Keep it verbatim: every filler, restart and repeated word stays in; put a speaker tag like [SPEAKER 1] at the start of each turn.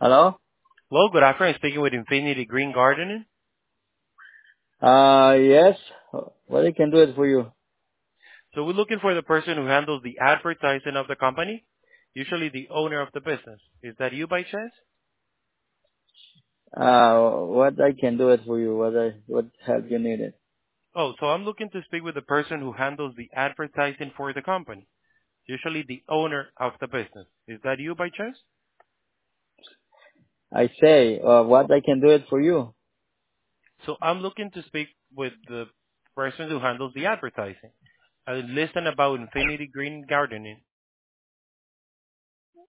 [SPEAKER 1] Hello?
[SPEAKER 2] Hello, good afternoon. Speaking with Infinity Green Gardening.
[SPEAKER 1] Uh, yes. What I can do it for you?
[SPEAKER 2] So we're looking for the person who handles the advertising of the company, usually the owner of the business. Is that you by chance?
[SPEAKER 1] Uh, what I can do it for you? What I, what help you needed?
[SPEAKER 2] Oh, so I'm looking to speak with the person who handles the advertising for the company, usually the owner of the business. Is that you by chance?
[SPEAKER 1] I say, uh, what I can do it for you?
[SPEAKER 2] So I'm looking to speak with the person who handles the advertising. I listen about Infinity Green Gardening.